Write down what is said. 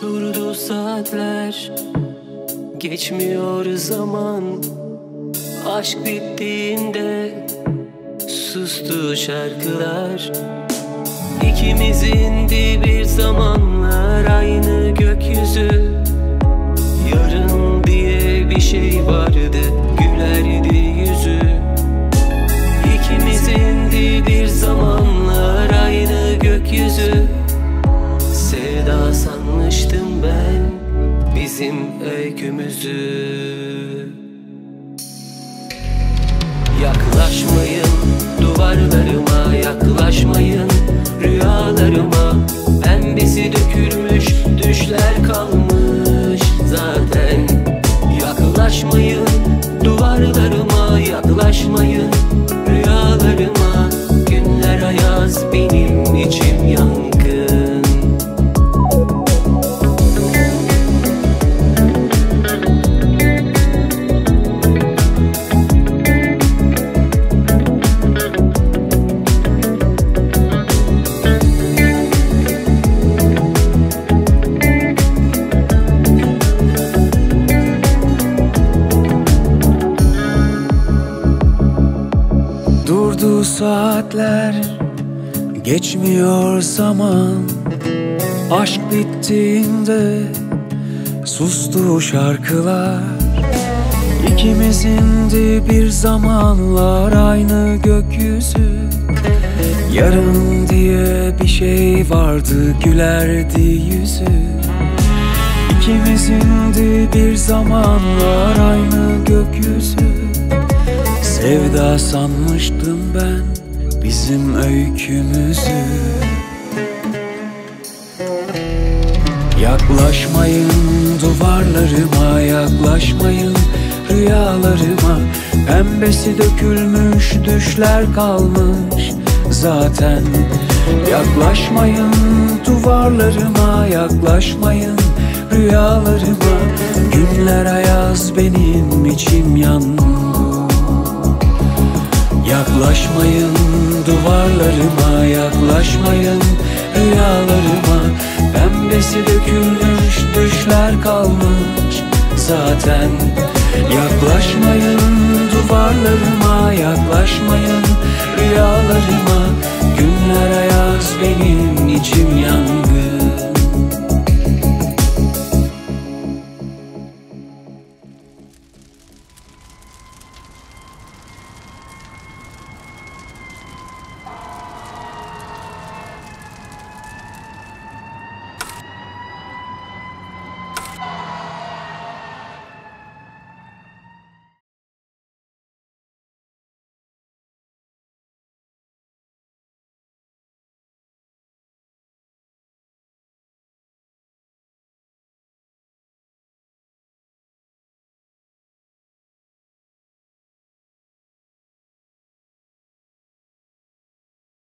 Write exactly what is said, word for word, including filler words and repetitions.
Durdu saatler, geçmiyor zaman. Aşk bittiğinde sustu şarkılar. İkimizin de bir zamanlar aynı gökyüzü. Yarın diye bir şey vardı, gülerdi yüzü. İkimizin de bir zamanlar aynı gökyüzü. Sevda sanmıştım ben bizim öykümüzü. Yaklaşmayın duvarlarıma, yaklaşmayın rüyalarıma. Pembesi dökülmüş düşler kalmış zaten. Yaklaşmayın duvarlarıma, yaklaşmayın rüyalarıma. Günler ayaz, benim içim yangın. Durdu saatler, geçmiyor zaman. Aşk bittiğinde sustu şarkılar. İkimizin de bir zamanlar aynı gökyüzü. Yarın diye bir şey vardı, gülerdi yüzü. İkimizin de bir zamanlar aynı gökyüzü. Sevda sanmıştım ben bizim öykümüzü. Yaklaşmayın duvarlarıma, yaklaşmayın rüyalarıma. Pembesi dökülmüş düşler kalmış zaten. Yaklaşmayın duvarlarıma, yaklaşmayın rüyalarıma. Günler ayaz, benim içim yandı. Yaklaşmayın duvarlarıma, yaklaşmayın rüyalarıma. Pembesi dökülmüş düşler kalmış zaten. Yaklaşmayın duvarlarıma, yaklaşmayın rüyalarıma.